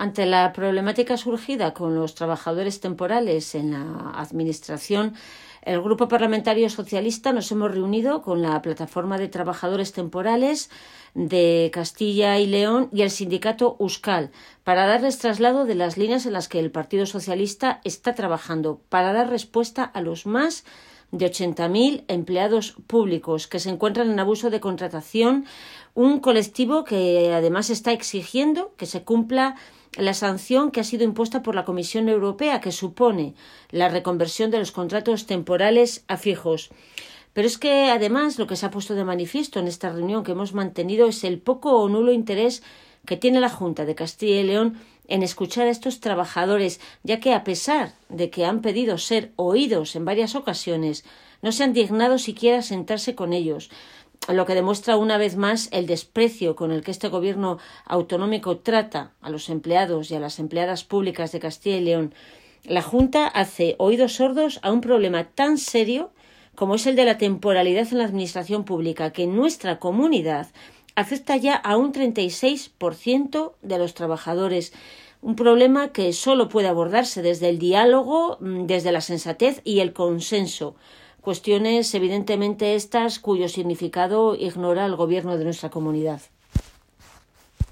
Ante la problemática surgida con los trabajadores temporales en la Administración, el Grupo Parlamentario Socialista nos hemos reunido con la Plataforma de Trabajadores Temporales de Castilla y León y el sindicato Euskal para darles traslado de las líneas en las que el Partido Socialista está trabajando para dar respuesta a los más de 80.000 empleados públicos que se encuentran en abuso de contratación, un colectivo que además está exigiendo que se cumpla la sanción que ha sido impuesta por la Comisión Europea, que supone la reconversión de los contratos temporales a fijos. Pero es que, además, lo que se ha puesto de manifiesto en esta reunión que hemos mantenido es el poco o nulo interés que tiene la Junta de Castilla y León en escuchar a estos trabajadores, ya que, a pesar de que han pedido ser oídos en varias ocasiones, no se han dignado siquiera a sentarse con ellos, lo que demuestra una vez más el desprecio con el que este gobierno autonómico trata a los empleados y a las empleadas públicas de Castilla y León. La Junta hace oídos sordos a un problema tan serio como es el de la temporalidad en la administración pública, que en nuestra comunidad afecta ya a un 36% de los trabajadores. Un problema que solo puede abordarse desde el diálogo, desde la sensatez y el consenso. Cuestiones, evidentemente, estas cuyo significado ignora el gobierno de nuestra comunidad.